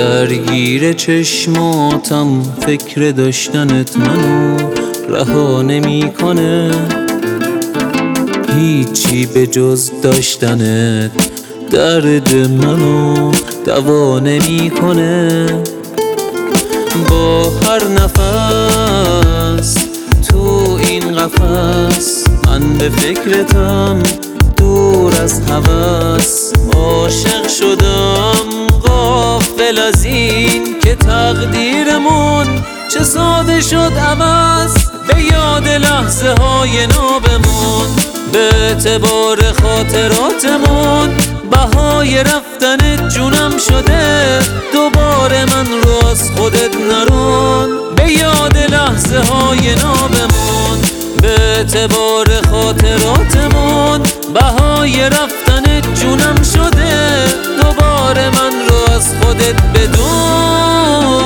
درگیر چشماتم فکر داشتنت منو رها نمیکنه، هیچی به جز داشتنت درد منو دوا نمیکنه. با هر نفس تو این قفس من به فکرتم دور از هوس، عاشق شدم غافل از این که تقدیرمون چه ساده شد عوض. به یاد لحظه های نابمون، به اعتبار خاطراتمون، بهای رفتن جونم شده دوباره من رو از خودت نرون. به یاد لحظه های نابمون، به اعتبار خاطراتمون، بهای رفتن جونم شده دوباره من رو از خودت بدون.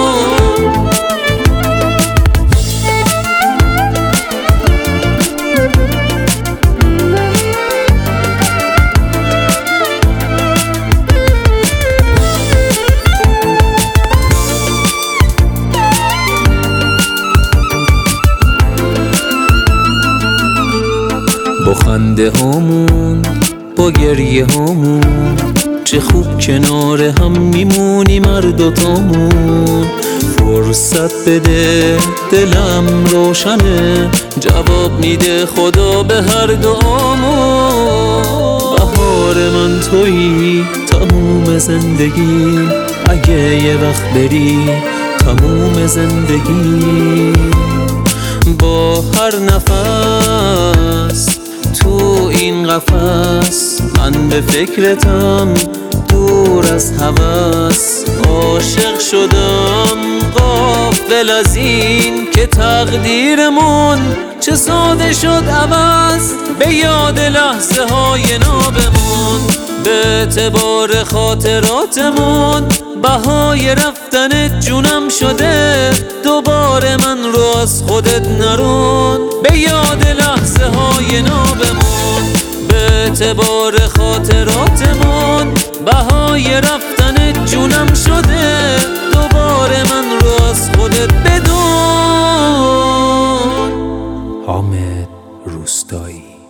با خنده هامون، با گریه هامون، چه خوب کنار هم میمونیم هر دوتامون. فرصت بده دلم روشنه، جواب میده خدا به هر دعامون. بهار من تویی تموم زندگی، اگه یه وقت بری تموم زندگی. با هر نفس تو این قفس من به فکرتم دور از هوس، عاشق شدم غافل از این که تقدیرمون چه ساده شد عوض. به یاد لحظه های نابمون، به اعتبار خاطراتمون، بهای رفتن جونم شده دوباره من رو از خودت نرون. به یاد لحظه های نابمون، به اعتبار خاطراتمون، بهای رفتن جونم شده دوباره من رو از خودت بدون. حامد روستایی.